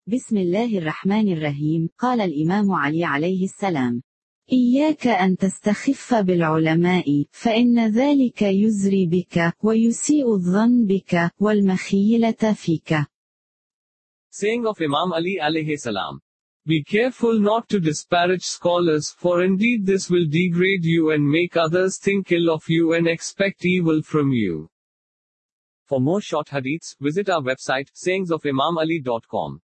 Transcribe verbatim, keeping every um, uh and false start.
بسم الله الرحمن الرحيم. قال الإمام علي عليه السلام: إياك أن تستخف بالعلماء، فإن ذلك يزري بك، ويسيء الظن بك، والمخيلة فيك. Saying of Imam Ali alayhi salam: Be careful not to disparage scholars, for indeed this will degrade you and make others think ill of you and expect evil from you. For more short hadiths, visit our website sayings of imam ali dot com.